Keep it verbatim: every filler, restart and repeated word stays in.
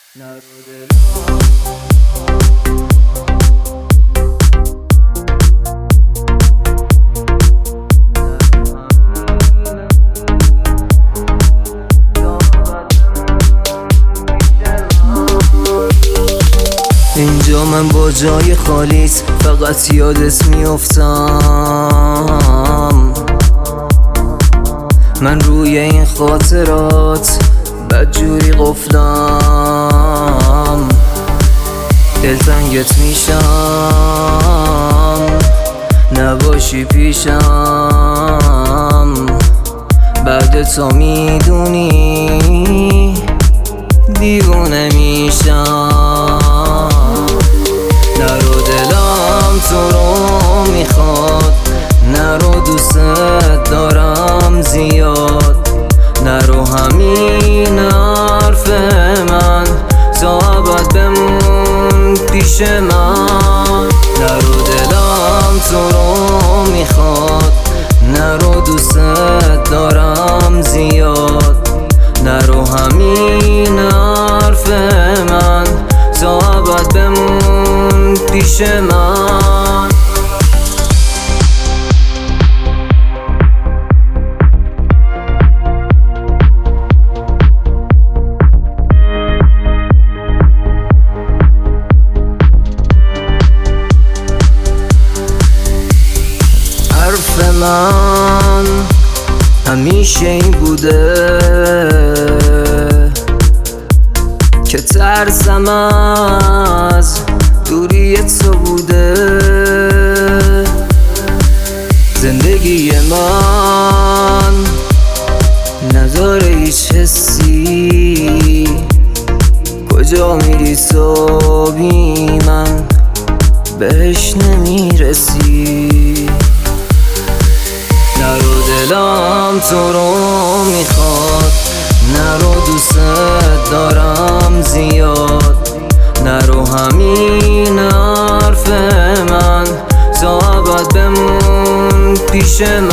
اینجا من با جای خالیت فقط یادت میافتم. من روی این خاطرات بدجوری قفلم، دلتنگت میشم نباشی پیشم. بعد تا میدونی دیوونه میشم. نرو دلم تو رو میخواد، نرو دوست دارم زیاد. نرو همین حرف من تا ابد بمون پیش من. نرو دلم تو رو میخواد، نرو دوست دارم زیاد. نرو همین حرف من تا ابد بمون پیش من. حرف من همیشه این بوده که ترسم از دوری تو بوده. زندگی من نداره هیچ حسی، کجا میری تو بی من بهش نمیرسی. نرو دلم تو رو میخواد، نرو دوست دارم زیاد. نرو همین حرف من تا ابد بمون پیش من.